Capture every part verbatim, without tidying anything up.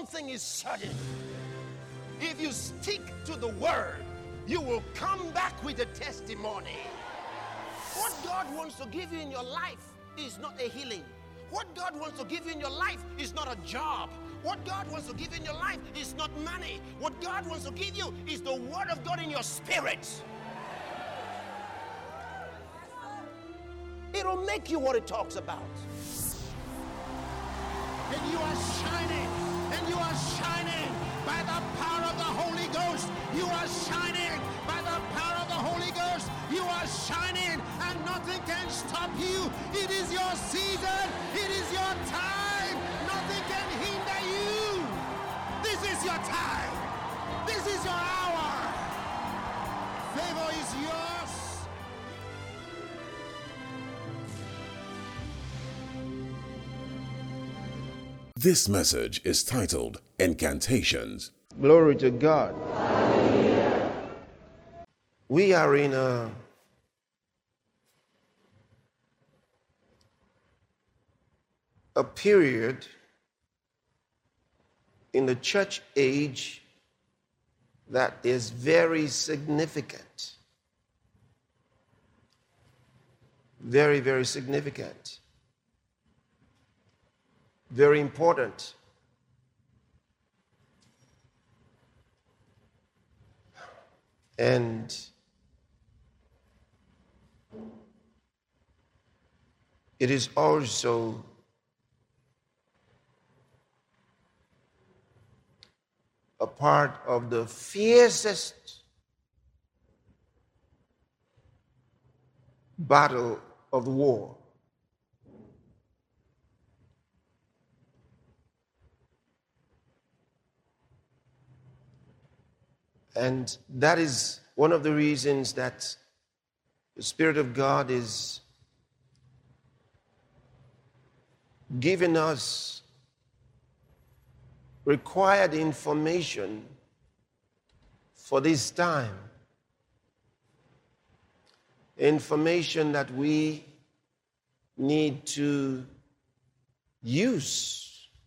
one thing is certain. If you stick to the word, you will come back with a testimony. What God wants to give you in your life is not a healing. What God wants to give you in your life is not a job. What God wants to give you in your life is not money. What God wants to give you is the word of God in your spirit. It'll make you what it talks about. And you are shining, and you are shining by the power of the Holy Ghost. You are shining by the power of the Holy Ghost. You are shining, and nothing can stop you. It is your season. It is your time. Nothing can hinder you. This is your time. This is your hour. Favor is yours. This message is titled Incantations. Glory to God. Hallelujah. We are in a a period in the church age that is very significant. Very, very significant. Very important. And it is also a part of the fiercest battle of the war. And that is one of the reasons that the Spirit of God is giving us required information for this time. Information that we need to use.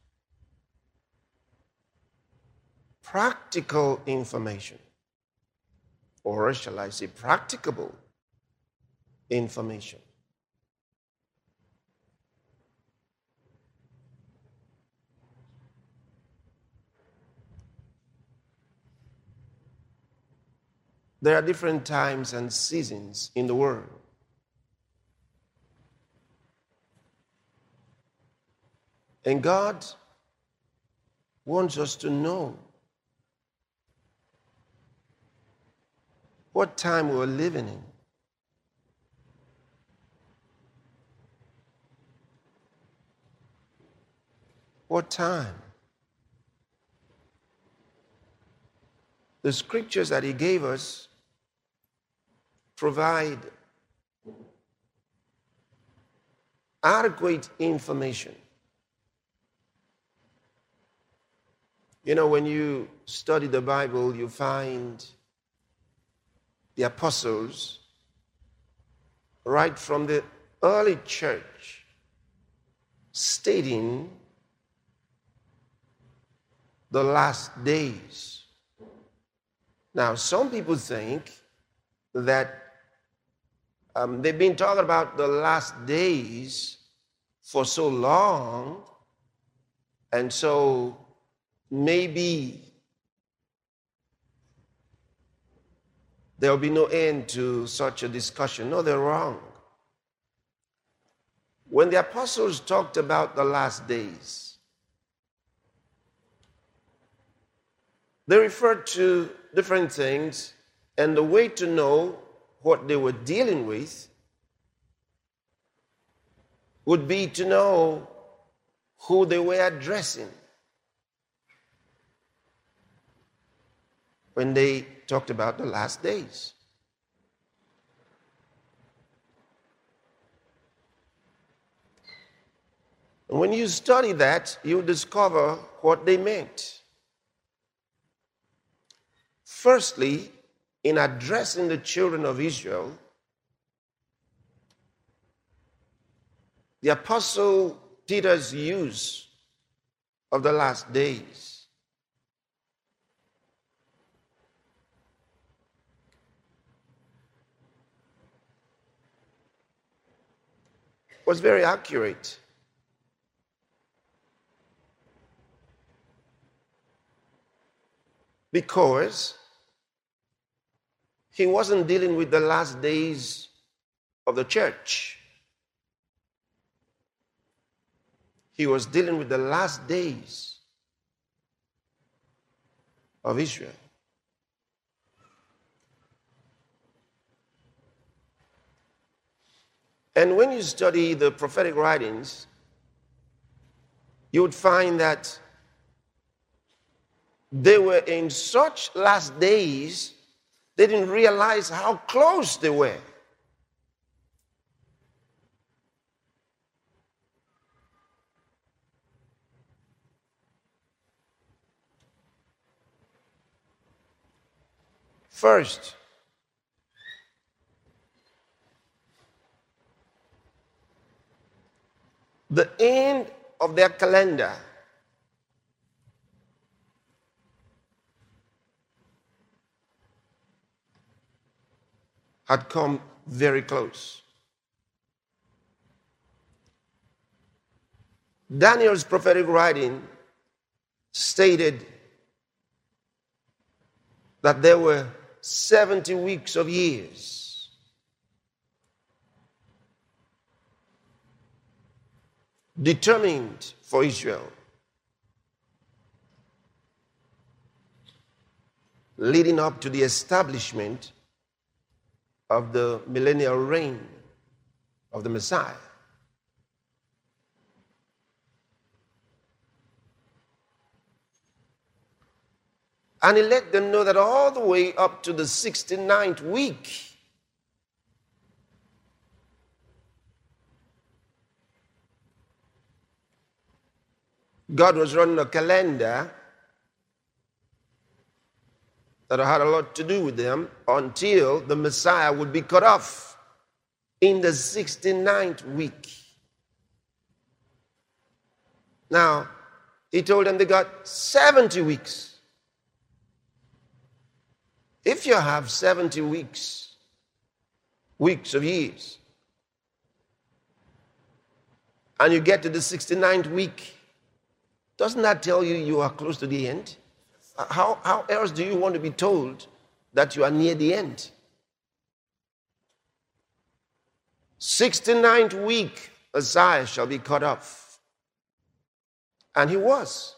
Practical information, or shall I say practicable information. There are different times and seasons in the world. And God wants us to know what time we're living in. What time? The scriptures that he gave us provide adequate information. You know, when you study the Bible, you find the apostles, right from the early church, stating the last days. Now, some people think that um, they've been talking about the last days for so long, and so maybe there will be no end to such a discussion. No, they're wrong. When the apostles talked about the last days, they referred to different things, and the way to know what they were dealing with would be to know who they were addressing when they talked about the last days. And when you study that, you discover what they meant. Firstly, in addressing the children of Israel, the Apostle Peter's use of the last days was very accurate. Because he wasn't dealing with the last days of the church. He was dealing with the last days of Israel. And when you study the prophetic writings, you would find that they were in such last days, they didn't realize how close they were. First, the end of their calendar had come very close. Daniel's prophetic writing stated that there were seventy weeks of years. Determined for Israel, leading up to the establishment of the millennial reign of the Messiah. And he let them know that all the way up to the sixty-ninth week, God was running a calendar that had a lot to do with them until the Messiah would be cut off in the sixty-ninth week. Now, he told them they got seventy weeks. If you have seventy weeks, weeks of years, and you get to the sixty-ninth week, doesn't that tell you you are close to the end? How, how else do you want to be told that you are near the end? sixty-ninth week, Messiah shall be cut off. And he was.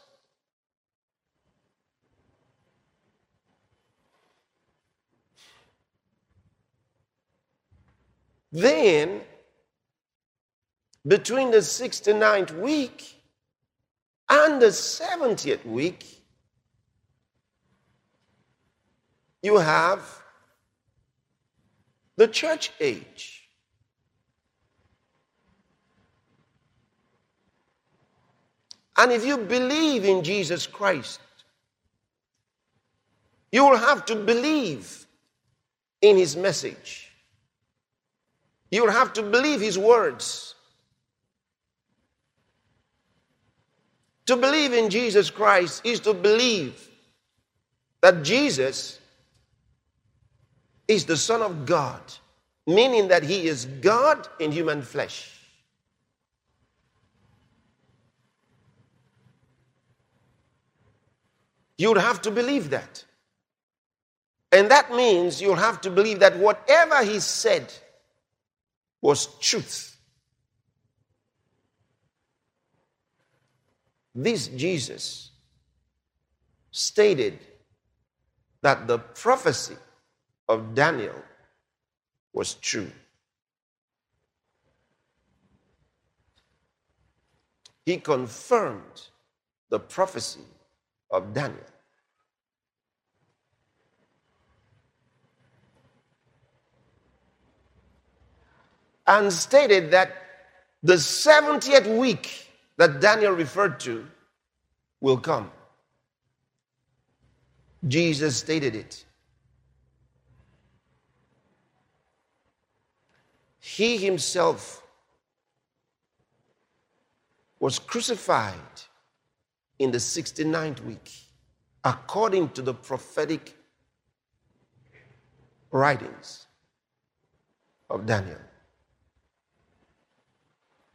Then, between the sixty-ninth week and the seventieth week, you have the church age. And if you believe in Jesus Christ, you will have to believe in his message. You will have to believe his words. To believe in Jesus Christ is to believe that Jesus is the Son of God, meaning that he is God in human flesh. You would have to believe that. And that means you'll have to believe that whatever he said was truth. This Jesus stated that the prophecy of Daniel was true. He confirmed the prophecy of Daniel. And stated that the seventieth week that Daniel referred to will come. Jesus stated it. He himself was crucified in the sixty-ninth week, according to the prophetic writings of Daniel.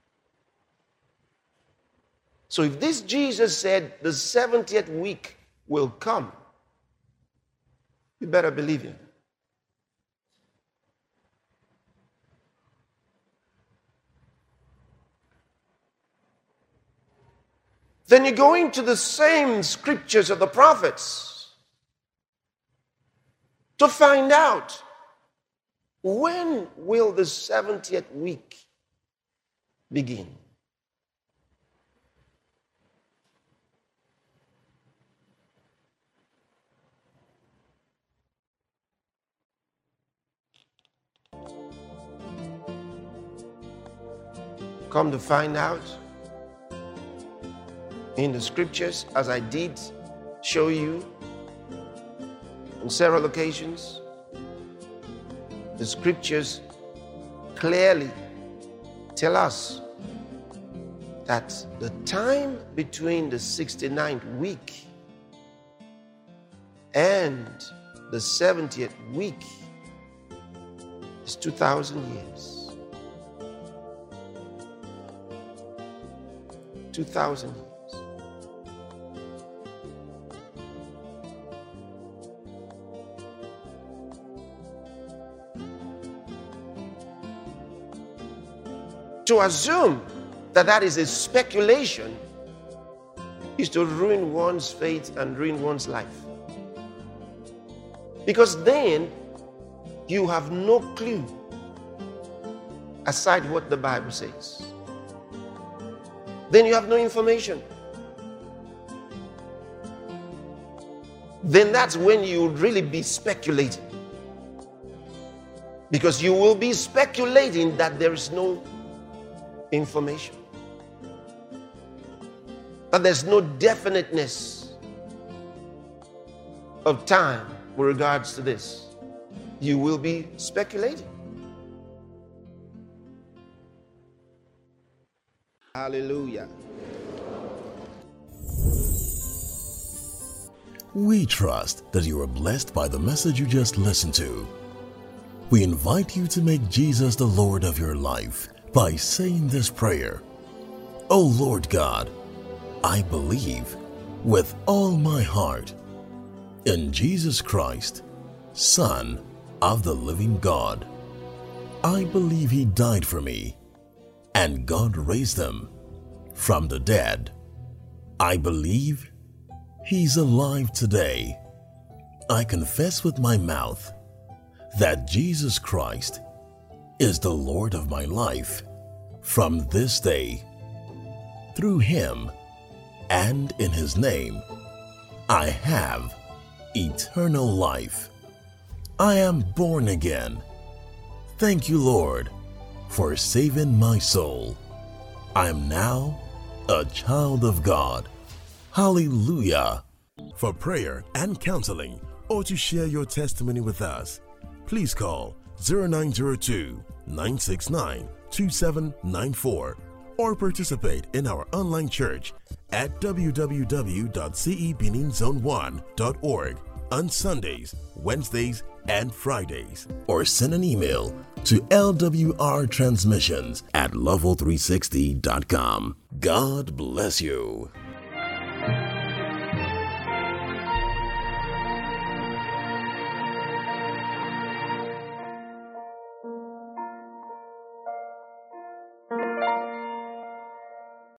So if this Jesus said the seventieth week will come, you better believe him. Then you go into the same scriptures of the prophets to find out, when will the seventieth week begin? Come to find out, in the scriptures, as I did show you on several occasions, the scriptures clearly tell us that the time between the sixty-ninth week and the seventieth week is two thousand years. two thousand years. To assume that that is a speculation is to ruin one's faith and ruin one's life. Because then you have no clue aside what the Bible says. Then you have no information. Then that's when you would really be speculating. Because you will be speculating that there is no information, but there's no definiteness of time with regards to this. You will be speculating. Hallelujah. We trust that you are blessed by the message you just listened to. We invite you to make Jesus the Lord of your life by saying this prayer. O Lord God, I believe with all my heart in Jesus Christ, Son of the living God. I believe he died for me and God raised him from the dead. I believe he's alive today. I confess with my mouth that Jesus Christ is the Lord of my life from this day. Through him and in his name, I have eternal life. I am born again. Thank you, Lord, for saving my soul. I am now a child of God. Hallelujah. For prayer and counseling, or to share your testimony with us, please call zero nine zero two, nine six nine, two seven nine four or participate in our online church at w w w dot c e benin zone one dot org on Sundays, Wednesdays, and Fridays. Or send an email to l w r transmissions at level three sixty dot com. God bless you.